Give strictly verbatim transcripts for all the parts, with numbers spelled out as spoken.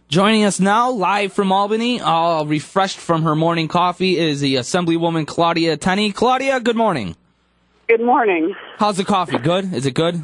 Joining us now, live from Albany, all refreshed from her morning coffee, is the Assemblywoman Claudia Tenney. Claudia, good morning. Good morning. How's the coffee? Good? Is it good?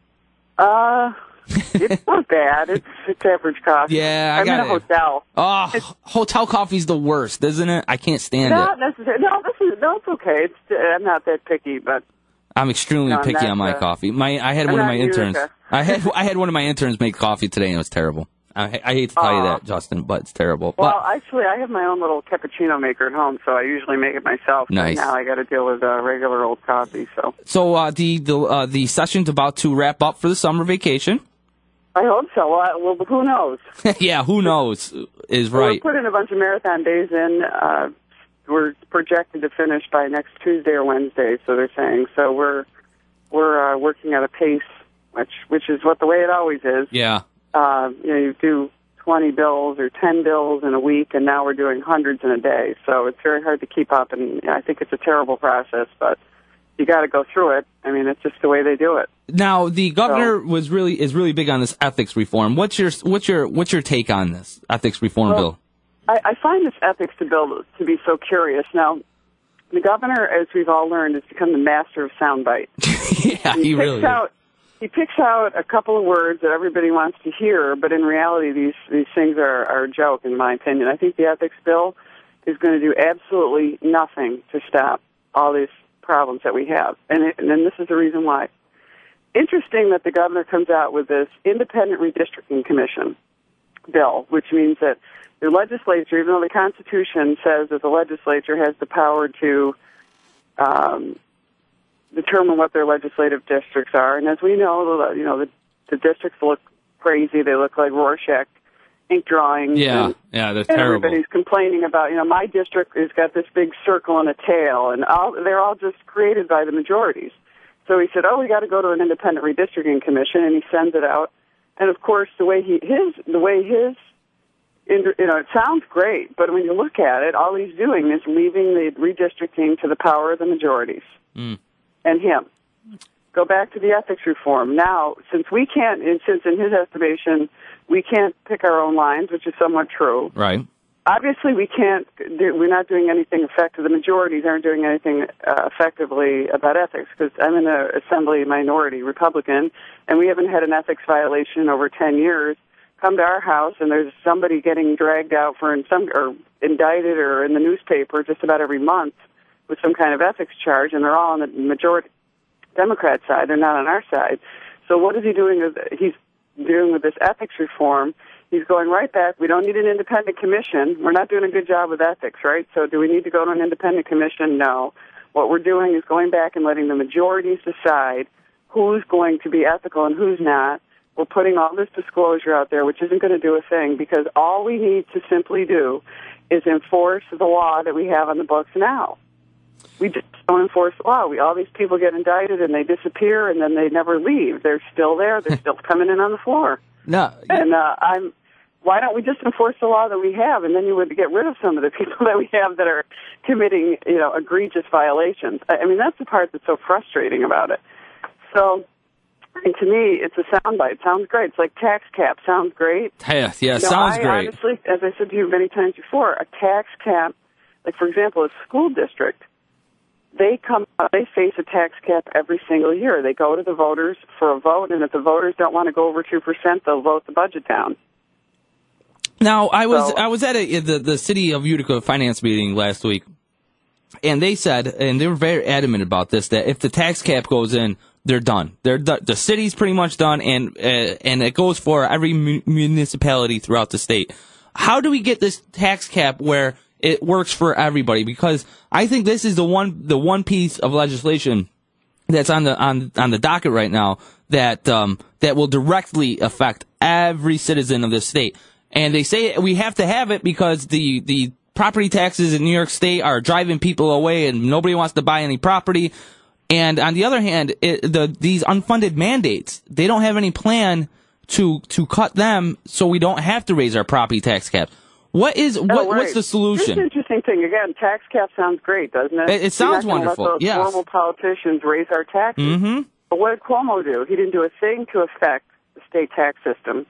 Uh, it's not bad. It's it's average coffee. Yeah, I I'm got in a hotel. Oh, it's, hotel coffee's the worst, isn't it? I can't stand not it. Not necessarily. No, this is no, it's okay. It's I'm not that picky, but I'm extremely no, picky I'm on my uh, coffee. My I had I'm one of my not interns. Utica. I had I had one of my interns make coffee today, and it was terrible. I, I hate to tell Aww. you that, Justin, but it's terrible. Well, but, actually, I have my own little cappuccino maker at home, so I usually make it myself. Nice. But now I got to deal with uh, regular old coffee. So, so uh, the the uh, the session's about to wrap up for the summer vacation. I hope so. Well, I, well who knows? Yeah, who knows is Well, right. we're putting a bunch of marathon days in. Uh, we're projected to finish by next Tuesday or Wednesday, so they're saying. So we're we're uh, working at a pace, which which is what the way it always is. Yeah. Uh, you know, you do twenty bills or ten bills in a week, and now we're doing hundreds in a day. So it's very hard to keep up, and I think it's a terrible process, but you got to go through it. I mean, it's just the way they do it. Now, the governor so, was really is really big on this ethics reform. What's your what's your what's your take on this ethics reform well, bill? I, I find this ethics bill to be so curious. Now, the governor, as we've all learned, has become the master of soundbite. Yeah, he, he really out, is. He picks out a couple of words that everybody wants to hear, but in reality, these these things are, are a joke, in my opinion. I think the ethics bill is going to do absolutely nothing to stop all these problems that we have, and, it, and then this is the reason why. Interesting that the governor comes out with this independent redistricting commission bill, which means that the legislature, even though the Constitution says that the legislature has the power to um, determine what their legislative districts are, and as we know, you know the, the districts look crazy. They look like Rorschach ink drawings. Yeah, and, yeah, they're and terrible. Everybody's complaining about, you know, my district has got this big circle and a tail, and all, they're all just created by the majorities. So he said, oh, we got to go to an independent redistricting commission, and he sends it out. And of course, the way he his the way his you know, it sounds great, but when you look at it, all he's doing is leaving the redistricting to the power of the majorities mm. and him. Go back to the ethics reform. Now, since we can't, and since in his estimation, we can't pick our own lines, which is somewhat true. Right. Obviously, we can't. Do, we're not doing anything effective. The majorities aren't doing anything uh, effectively about ethics, because I'm in an assembly minority Republican, and we haven't had an ethics violation in over ten years. Come to our house, and there's somebody getting dragged out for in some or indicted or in the newspaper just about every month with some kind of ethics charge, and they're all on the majority Democrat side. They're not on our side. So what is he doing? With, he's doing with this ethics reform. He's going right back. We don't need an independent commission. We're not doing a good job with ethics, right? So do we need to go to an independent commission? No. What we're doing is going back and letting the majorities decide who's going to be ethical and who's not. We're putting all this disclosure out there, which isn't going to do a thing, because all we need to simply do is enforce the law that we have on the books now. We just don't enforce the law. We, all these people get indicted and they disappear, and then they never leave. They're still there. They're still coming in on the floor. No, and uh, I'm. Why don't we just enforce the law that we have, and then you would get rid of some of the people that we have that are committing, you know, egregious violations. I mean, that's the part that's so frustrating about it. So, and to me, it's a soundbite. Sounds great. It's like tax cap. Sounds great. Yeah, yeah, you know, sounds I great. Honestly, as I said to you many times before, a tax cap, like for example, a school district, they come, they face a tax cap every single year. They go to the voters for a vote, and if the voters don't want to go over two percent, they'll vote the budget down. Now, I was So, I was at a, the the city of Utica finance meeting last week, and they said, and they were very adamant about this, that if the tax cap goes in, they're done. They're the, the city's pretty much done, and uh, and it goes for every mu- municipality throughout the state. How do we get this tax cap where it works for everybody? Because I think this is the one the one piece of legislation that's on the on on the docket right now that um, that will directly affect every citizen of this state. And they say we have to have it because the, the property taxes in New York State are driving people away, and nobody wants to buy any property. And on the other hand, it, the these unfunded mandates, they don't have any plan to to cut them, so we don't have to raise our property tax cap. What is what, oh, right. what's the solution? Here's an interesting thing. Again, tax cap sounds great, doesn't it? It, it sounds We're not wonderful. Let those yes. normal politicians raise our taxes. Mm-hmm. But what did Cuomo do? He didn't do a thing to affect the state tax system.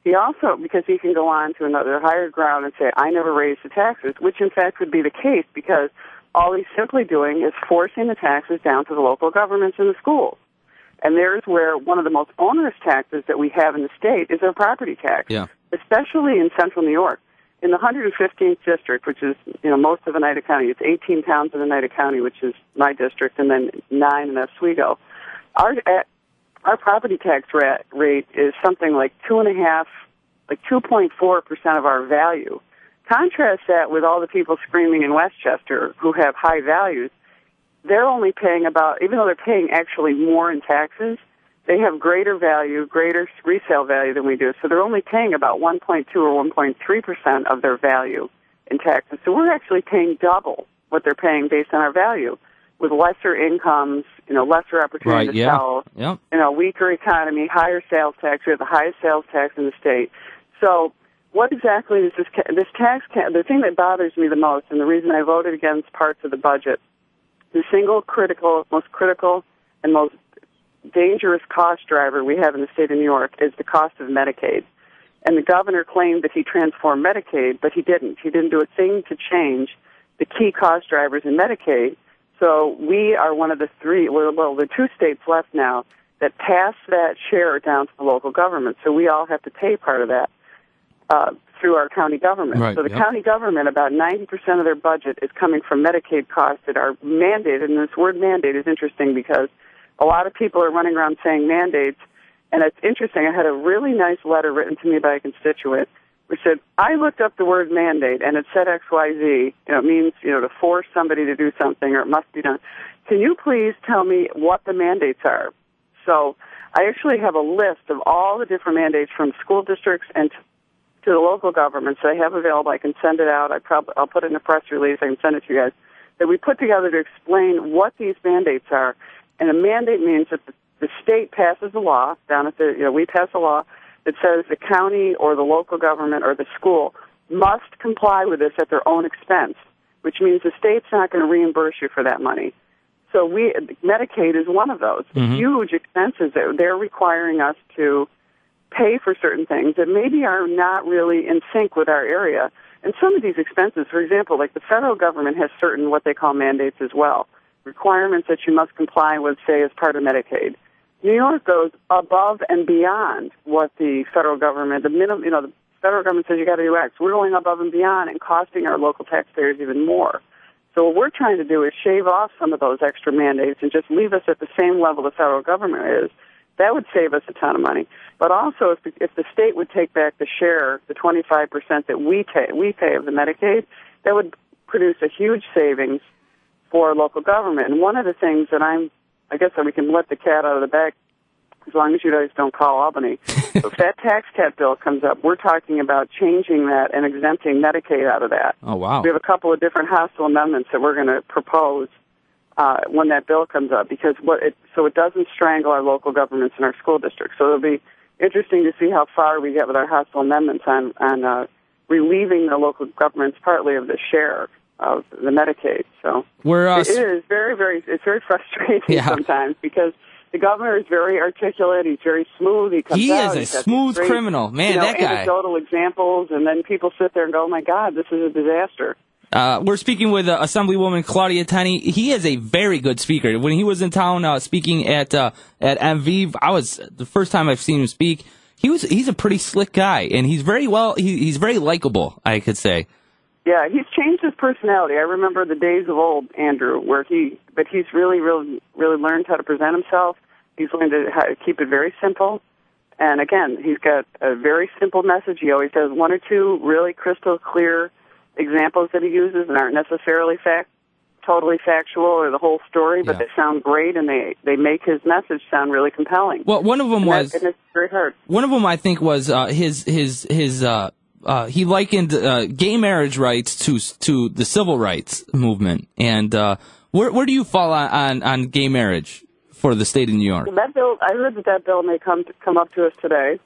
he also, because he can go on to another higher ground and say, I never raised the taxes, which in fact would be the case because all he's simply doing is forcing the taxes down to the local governments and the schools. And there's where one of the most onerous taxes that we have in the state is our property tax, yeah. especially in central New York. In the one hundred fifteenth district, which is, you know, most of Oneida County, it's eighteen towns in Oneida County, which is my district, and then nine in Oswego. Our our property tax rate is something like two and a half, like two point four percent of our value. Contrast that with all the people screaming in Westchester who have high values. They're only paying about, even though they're paying actually more in taxes, they have greater value, greater resale value than we do. So they're only paying about one point two or one point three percent of their value in taxes. So we're actually paying double what they're paying based on our value, with lesser incomes, you know, lesser opportunity right, to yeah. sell, Yep. you know, weaker economy, higher sales tax. We have the highest sales tax in the state. So what exactly is this, this tax, the thing that bothers me the most, and the reason I voted against parts of the budget, the single critical, most critical and most dangerous cost driver we have in the state of New York is the cost of Medicaid. And the governor claimed that he transformed Medicaid, but he didn't. He didn't do a thing to change the key cost drivers in Medicaid. So we are one of the three, well, well the two states left now that pass that share down to the local government. So we all have to pay part of that uh, through our county government. Right, so the yep. county government, about ninety percent of their budget is coming from Medicaid costs that are mandated. And this word mandate is interesting because a lot of people are running around saying mandates, and it's interesting. I had a really nice letter written to me by a constituent which said, I looked up the word mandate, and it said X Y Z. You know, it means, you know, to force somebody to do something, or it must be done. Can you please tell me what the mandates are? So I actually have a list of all the different mandates from school districts and to, to the local governments that I have available. I can send it out. I probably, I'll put it in a press release. I can send it to you guys, that we put together to explain what these mandates are. And a mandate means that the, the state passes a law down at the, you know, we pass a law that says the county or the local government or the school must comply with this at their own expense, which means the state's not going to reimburse you for that money. So we, Medicaid is one of those mm-hmm. huge expenses that they're requiring us to pay for certain things that maybe are not really in sync with our area. And some of these expenses, for example, like the federal government has certain what they call mandates as well, requirements that you must comply with, say, as part of Medicaid. New York goes above and beyond what the federal government, the minimum, you know, the federal government says you got to do X. We're going above and beyond and costing our local taxpayers even more. So what we're trying to do is shave off some of those extra mandates and just leave us at the same level the federal government is. That would save us a ton of money. But also, if the, if the state would take back the share, the twenty-five percent that we pay, we pay of the Medicaid, that would produce a huge savings for local government. And one of the things that I'm, I guess that we can let the cat out of the bag, as long as you guys don't call Albany. So if that tax cut bill comes up, we're talking about changing that and exempting Medicaid out of that. Oh, wow. We have a couple of different hostile amendments that we're going to propose uh, when that bill comes up, because what it, so it doesn't strangle our local governments and our school districts. So it'll be interesting to see how far we get with our hostile amendments on, on uh, relieving the local governments partly of the share of the Medicaid. So we're, uh, it is very, very, it's very frustrating yeah. sometimes because the governor is very articulate. He's very smooth. He comes he out. He is a smooth great, criminal. Man, you know, that guy. Anecdotal examples, and then people sit there and go, oh, my God, this is a disaster. Uh, we're speaking with uh, Assemblywoman Claudia Tenney. He is a very good speaker. When he was in town uh, speaking at uh, at M V, I was the first time I've seen him speak. He was he's a pretty slick guy, and he's very well. He, he's very likable, I could say. Yeah, he's changed his personality. I remember the days of old Andrew, where he, but he's really, really, really learned how to present himself. He's learned to how to keep it very simple. And again, he's got a very simple message. He always has one or two really crystal clear examples that he uses and aren't necessarily fact, totally factual or the whole story, but yeah. they sound great and they, they make his message sound really compelling. Well, one of them and was, that, and it's very hard. One of them I think was uh, his, his, his, uh, uh, he likened uh, gay marriage rights to to the civil rights movement. And uh, where where do you fall on, on, on gay marriage for the state of New York? That bill, I heard that that bill may come to, come up to us today.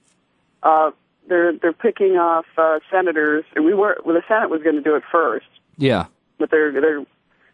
Uh, they're they're picking off uh, senators. We were well, the Senate was going to do it first. Yeah, but they're they're.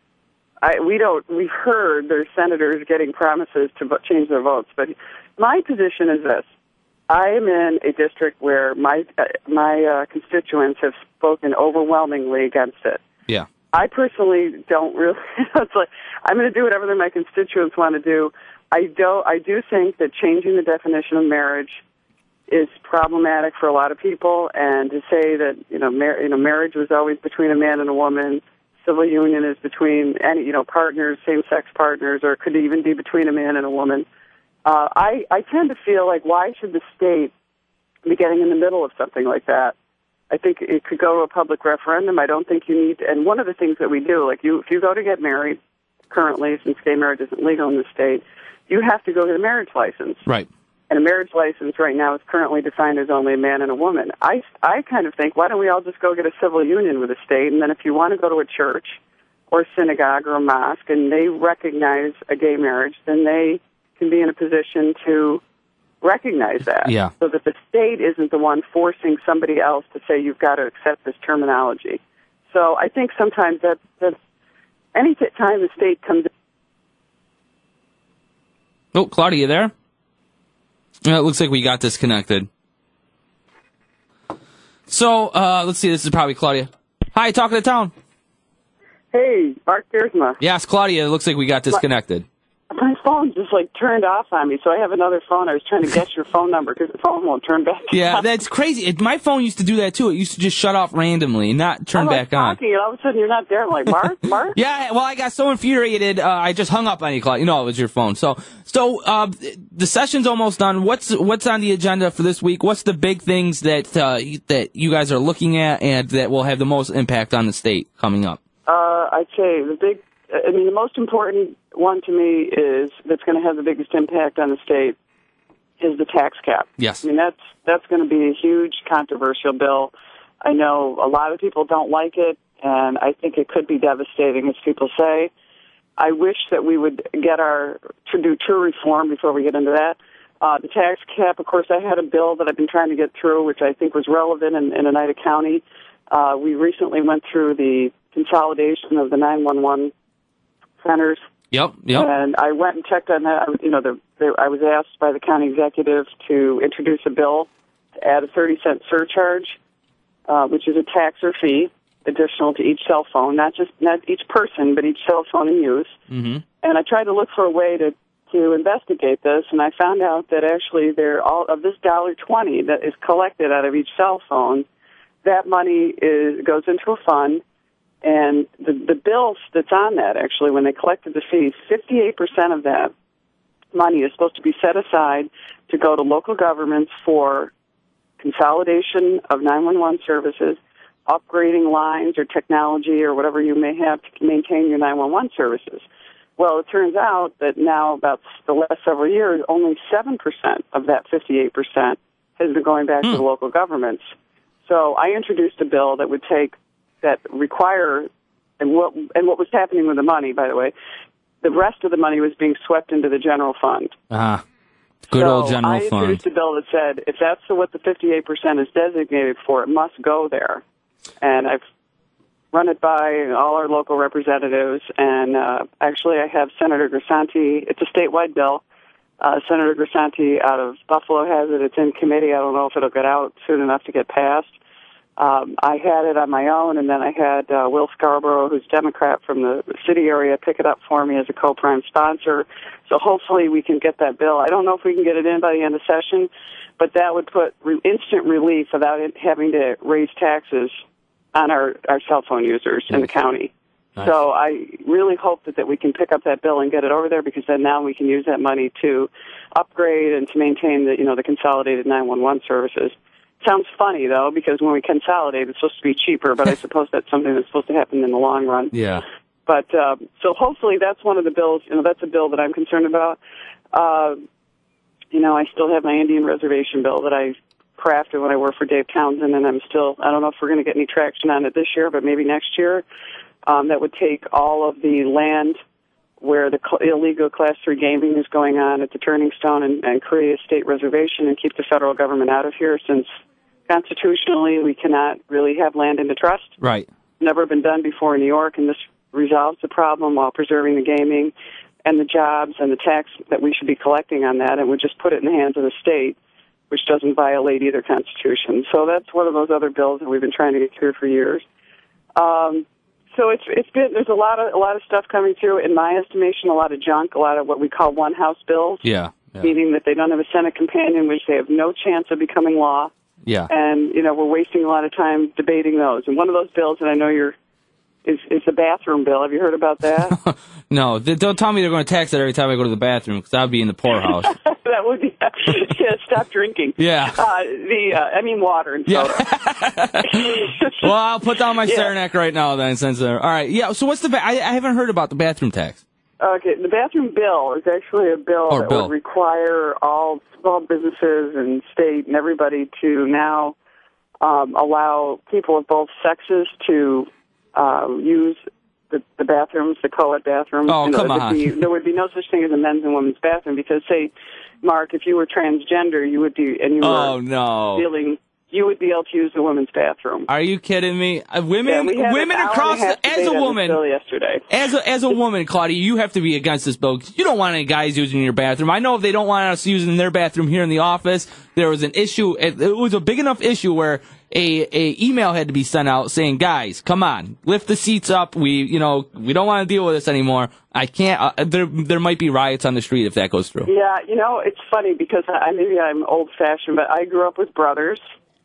I, we don't. We've heard there's senators getting promises to change their votes. But my position is this: I am in a district where my uh, my uh, constituents have spoken overwhelmingly against it. Yeah. I personally don't really. It's like I'm going to do whatever my constituents want to do. I do. I do think that changing the definition of marriage is problematic for a lot of people, and to say that you know, mar- you know, marriage was always between a man and a woman. Civil union is between any, you know, partners, same-sex partners, or it could even be between a man and a woman. Uh, I, I tend to feel like, why should the state be getting in the middle of something like that? I think it could go to a public referendum. I don't think you need, and one of the things that we do, like you, if you go to get married currently, since gay marriage isn't legal in the state, you have to go get a marriage license. Right. And a marriage license right now is currently defined as only a man and a woman. I, I kind of think, why don't we all just go get a civil union with the state, and then if you want to go to a church or a synagogue or a mosque and they recognize a gay marriage, then they can be in a position to recognize that. Yeah. So that the state isn't the one forcing somebody else to say you've got to accept this terminology. So I think sometimes that, that any t- time the state comes in. Oh, Claudia, you there? Yeah, it looks like we got disconnected. So, uh, let's see, this is probably Claudia. Hi, talking to town. Hey, Mark Dersma. Yes, Claudia, it looks like we got disconnected. My phone just, like, turned off on me, so I have another phone. I was trying to guess your phone number because the phone won't turn back Yeah, on. that's crazy. It, my phone used to do that, too. It used to just shut off randomly and not turn I'm, back like, on. talking, and all of a sudden you're not there. I'm like, Mark? Mark? Yeah, well, I got so infuriated, uh, I just hung up on you, Claudia. You know, it was your phone. So, so uh, the session's almost done. What's what's on the agenda for this week? What's the big things that uh, that you guys are looking at and that will have the most impact on the state coming up? Uh, I'd say the big, I mean, the most important one to me is, that's going to have the biggest impact on the state, is the tax cap. Yes. I mean, that's, that's going to be a huge controversial bill. I know a lot of people don't like it, and I think it could be devastating, as people say. I wish that we would get our, to do true reform before we get into that. Uh, the tax cap, of course, I had a bill that I've been trying to get through, which I think was relevant in, in Oneida County. Uh, we recently went through the consolidation of the nine one one centers. Yep, yep. And I went and checked on that. You know, the, the, I was asked by the county executive to introduce a bill to add a thirty cent surcharge, uh, which is a tax or fee additional to each cell phone, not just not each person, but each cell phone in use. Mm-hmm. And I tried to look for a way to to investigate this, and I found out that actually there all of this dollar twenty that is collected out of each cell phone, that money is goes into a fund. And the, the bill that's on that, actually, when they collected the fees, fifty-eight percent of that money is supposed to be set aside to go to local governments for consolidation of nine one one services, upgrading lines or technology or whatever you may have to maintain your nine one one services. Well, it turns out that now, about the last several years, only seven percent of that fifty-eight percent has been going back hmm. to the local governments. So I introduced a bill that would take that require, and what and what was happening with the money, by the way, the rest of the money was being swept into the general fund. Ah, good so old general I fund. introduced a bill that said if that's what the fifty-eight percent is designated for, it must go there. And I've run it by all our local representatives, and uh, actually I have Senator Grisanti. It's a statewide bill. Uh, Senator Grisanti out of Buffalo has it. It's in committee. I don't know if it'll get out soon enough to get passed. Um, I had it on my own, and then I had uh, Will Scarborough, who's Democrat from the city area, pick it up for me as a co-prime sponsor. So hopefully we can get that bill. I don't know if we can get it in by the end of session, but that would put re- instant relief without it having to raise taxes on our, our cell phone users in the county. Nice. So I really hope that, that we can pick up that bill and get it over there, because then now we can use that money to upgrade and to maintain the, you know, the consolidated nine one one services. Sounds funny, though, because when we consolidate, it's supposed to be cheaper, but I suppose that's something that's supposed to happen in the long run. Yeah. But, uh, so hopefully that's one of the bills, you know, that's a bill that I'm concerned about. Uh, you know, I still have my Indian reservation bill that I crafted when I worked for Dave Townsend, and I'm still, I don't know if we're going to get any traction on it this year, but maybe next year. Um, that would take all of the land where the cl- illegal Class three gaming is going on at the Turning Stone and, and create a state reservation and keep the federal government out of here, since constitutionally we cannot really have land into trust. Right. Never been done before in New York, and this resolves the problem while preserving the gaming and the jobs and the tax that we should be collecting on that, and would just put it in the hands of the state. which doesn't violate either constitution. So that's one of those other bills that we've been trying to get through for years. Um, so it's it's been there's a lot of a lot of stuff coming through. In my estimation, a lot of junk, a lot of what we call one house bills. Yeah, yeah. Meaning that they don't have a Senate companion, which they have no chance of becoming law. Yeah. And you know we're wasting a lot of time debating those. And one of those bills, and I know you're. Is, is the bathroom bill. Have you heard about that? No, they, don't tell me they're going to tax it every time I go to the bathroom, because I'll be in the poorhouse. That would be, yeah, stop drinking. Yeah. Uh, the, uh, I mean water and soda. Yeah. Well, I'll put down my yeah. Saranac right now then, since they're, all right, yeah, so what's the, ba- I, I haven't heard about the bathroom tax. Okay, the bathroom bill is actually a bill or that bill. would require all small businesses and state and everybody to now um, allow people of both sexes to uh, use The, the bathrooms, the co-ed bathrooms. Oh, you know, come on. Be, there would be no such thing as a men's and women's bathroom because, say, Mark, if you were transgender, you would be, and you oh, were no. feeling, you would be able to use the women's bathroom. Are you kidding me? Uh, women, yeah, women across, the, as a woman, yesterday. as a as a woman, Claudia, you have to be against this bill. You don't want any guys using your bathroom. I know if they don't want us using their bathroom here in the office, there was an issue. It, it was a big enough issue where a a email had to be sent out saying, guys, come on, lift the seats up. We, you know, we don't want to deal with this anymore. I can't. Uh, there there might be riots on the street if that goes through. Yeah, you know, it's funny because I maybe I'm old fashioned, but I grew up with brothers.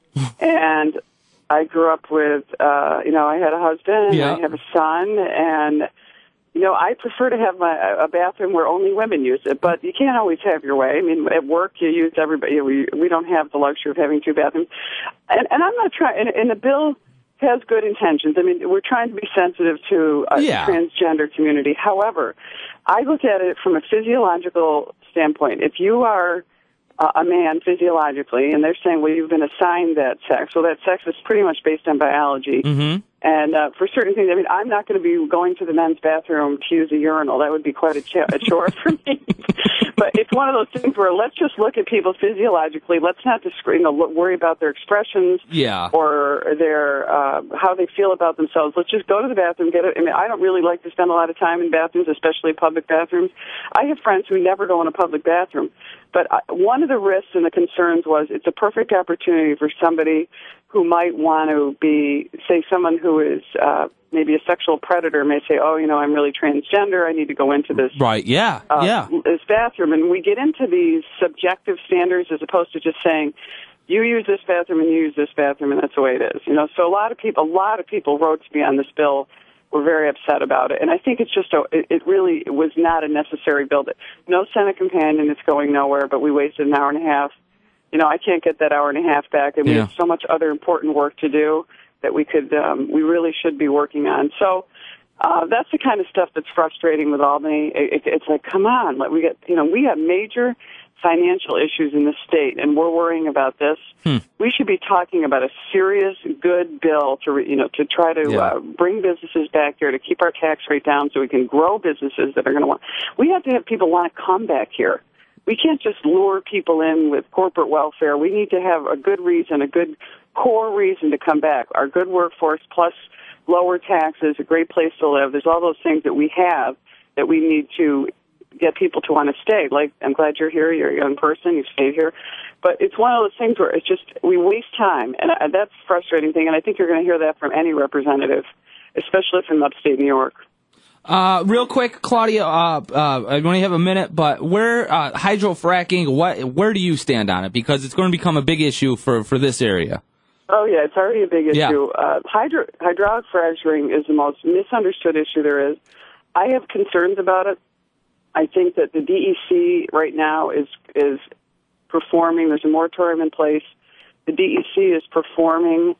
And I grew up with, uh, you know, I had a husband, yeah. I have a son, and, you know, I prefer to have my, a bathroom where only women use it, but you can't always have your way. I mean, at work, you use everybody. We, we don't have the luxury of having two bathrooms. And, and I'm not trying, and, and the bill has good intentions. I mean, we're trying to be sensitive to a yeah. transgender community. However, I look at it from a physiological standpoint. If you are Uh, a man physiologically, and they're saying, well, you've been assigned that sex. Well, that sex is pretty much based on biology. Mm-hmm. And uh, for certain things, I mean, I'm not going to be going to the men's bathroom to use a urinal. That would be quite a, ch- a chore for me. But it's one of those things where let's just look at people physiologically. Let's not just, you know, look, worry about their expressions yeah. or their uh, how they feel about themselves. Let's just go to the bathroom, get it. I mean, I don't really like to spend a lot of time in bathrooms, especially public bathrooms. I have friends who never go in a public bathroom. But one of the risks and the concerns was it's a perfect opportunity for somebody who might want to be, say, someone who is uh, maybe a sexual predator may say, oh, you know, I'm really transgender. I need to go into this, right? Yeah, uh, yeah. this bathroom. And we get into these subjective standards as opposed to just saying, you use this bathroom and you use this bathroom, and that's the way it is. You know, so a lot of people, a lot of people wrote to me on this bill. Were very upset about it, and I think it's just a, it, it really was not a necessary bill. No Senate companion, it's going nowhere, but we wasted an hour and a half. You know, I can't get that hour and a half back, and we yeah. have so much other important work to do that we could, um, we really should be working on. So uh, that's the kind of stuff that's frustrating with Albany. It, it, it's like, come on, like we get, you know, we have major financial issues in the state, and we're worrying about this. Hmm. We should be talking about a serious, good bill to, you know, to try to yeah. uh, bring businesses back here, to keep our tax rate down, so we can grow businesses that are going to want. We have to have people want to come back here. We can't just lure people in with corporate welfare. We need to have a good reason, a good core reason to come back. Our good workforce plus lower taxes, a great place to live. There's all those things that we have that we need to get people to want to stay. Like, I'm glad you're here. You're a young person. You stayed here. But it's one of those things where it's just, we waste time. And I, that's a frustrating thing. And I think you're going to hear that from any representative, especially from upstate New York. Uh, real quick, Claudia, uh, uh, I only have a minute, but where, uh, hydrofracking, what, where do you stand on it? Because it's going to become a big issue for, for this area. Oh, yeah, it's already a big issue. Yeah. Uh, hydro, hydraulic fracturing is the most misunderstood issue there is. I have concerns about it. I think that the D E C right now is is performing. There's a moratorium in place. The D E C is performing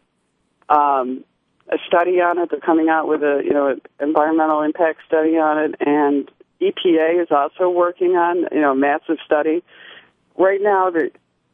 um, a study on it. They're coming out with a you know an environmental impact study on it, and E P A is also working on you know a massive study. Right now, the,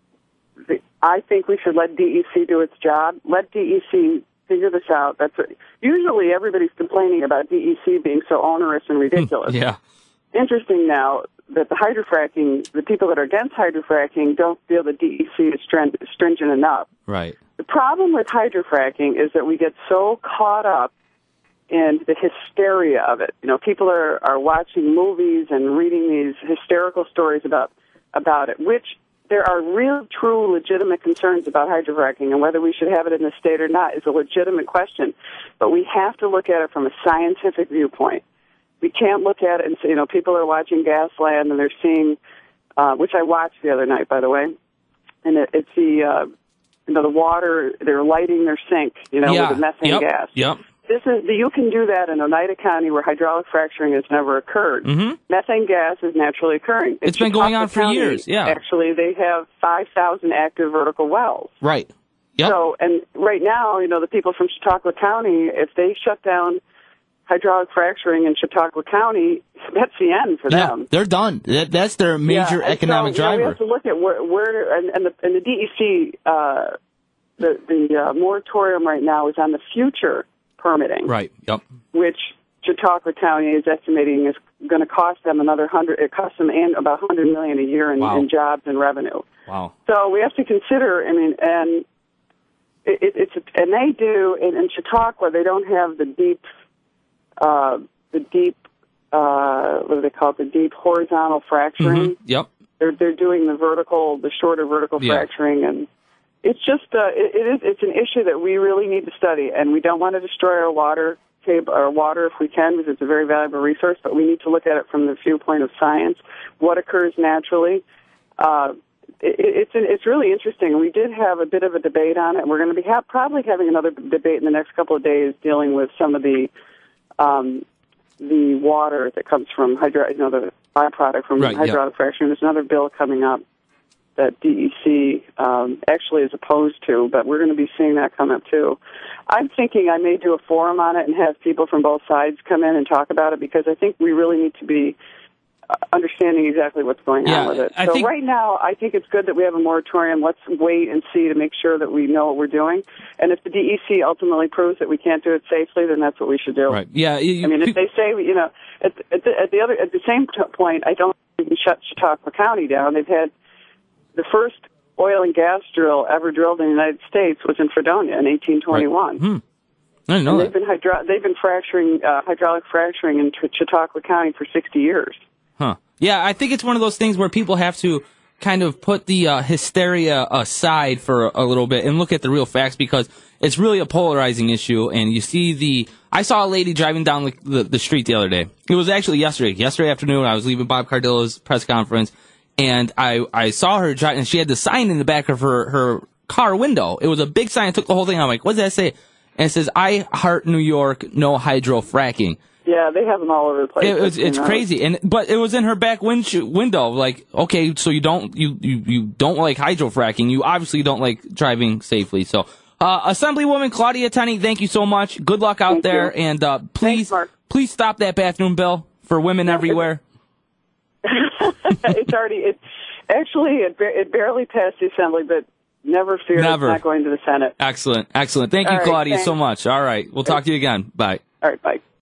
the I think we should let D E C do its job. Let D E C figure this out. That's a, usually everybody's complaining about D E C being so onerous and ridiculous. yeah. Interesting now that the hydrofracking, the people that are against hydrofracking don't feel the D E C is stringent enough. Right. The problem with hydrofracking is that we get so caught up in the hysteria of it. You know, people are, are watching movies and reading these hysterical stories about about it, which there are real, true, legitimate concerns about hydrofracking, and whether we should have it in the state or not is a legitimate question. But we have to look at it from a scientific viewpoint. We can't look at it and say, you know, people are watching Gasland and they're seeing, uh, which I watched the other night, by the way, and it, it's the, uh, you know, the water, they're lighting their sink, you know, yeah. with the methane yep. gas. Yep. This is, you can do that in Oneida County where hydraulic fracturing has never occurred. Mm-hmm. Methane gas is naturally occurring. It's been going on for County, years, yeah. Actually, they have five thousand active vertical wells. Right. Yep. So, and right now, you know, the people from Chautauqua County, if they shut down hydraulic fracturing in Chautauqua County, that's the end for yeah, them. They're done. That, that's their major yeah, economic so, you know, driver. we have to look at where, where and, and, the, and the D E C, uh, the, the uh, moratorium right now is on the future permitting. Right, yep. Which Chautauqua County is estimating is going to cost them another hundred. It costs them in about hundred million a year in, wow. in jobs and revenue. Wow. So we have to consider. I mean, and it, it, it's and they do in, in Chautauqua. They don't have the deep, uh, the deep. Uh, what do they call it? The deep horizontal fracturing. Mm-hmm. Yep. They're they're doing the vertical, the shorter vertical yeah. fracturing, and it's just uh, it, it is it's an issue that we really need to study, and we don't want to destroy our water table, our water if we can, because it's a very valuable resource. But we need to look at it from the viewpoint of science, what occurs naturally. Uh, it, it's an, it's really interesting. We did have a bit of a debate on it. We're going to be ha- probably having another debate in the next couple of days dealing with some of the um, the water that comes from hydro, you know, the byproduct from right, hydraulic yeah. fracturing. There's another bill coming up that D E C um, actually is opposed to, but we're going to be seeing that come up too. I'm thinking I may do a forum on it and have people from both sides come in and talk about it, because I think we really need to be uh, understanding exactly what's going yeah, on with it. I so think... right now, I think it's good that we have a moratorium. Let's wait and see to make sure that we know what we're doing. And if the D E C ultimately proves that we can't do it safely, then that's what we should do. Right. Yeah. You, I mean, if they say, you know, at, at, the, at the other, at the same t- point, I don't think we can shut Chautauqua County down. They've had the first oil and gas drill ever drilled in the United States was in Fredonia in eighteen twenty-one. Right. Hmm. I didn't know and that. They've been, hydro- they've been fracturing, uh, hydraulic fracturing in Ch- Chautauqua County for sixty years. Huh. Yeah, I think it's one of those things where people have to kind of put the uh, hysteria aside for a, a little bit and look at the real facts, because it's really a polarizing issue. And you see the... I saw a lady driving down the, the, the street the other day. It was actually yesterday. Yesterday afternoon, I was leaving Bob Cardillo's press conference, and I, I saw her driving, and she had the sign in the back of her, her car window. It was a big sign. I took the whole thing. I'm like, what does that say? And it says, I heart New York, no hydro fracking. Yeah, they have them all over the place. It, it's it's know. crazy, and but it was in her back windshield window. Like, okay, so you don't you, you, you don't like hydro fracking. You obviously don't like driving safely. So, uh, Assemblywoman Claudia Tenney, thank you so much. Good luck out thank there, you. and uh, please Thanks, please stop that bathroom bill for women no, everywhere. It's already it actually it it barely passed the Assembly, but never fear, Never. it's not going to the Senate. Excellent, excellent. Thank you, All right, Claudia, thanks. so much. All right, we'll talk to you again. Bye. All right, bye.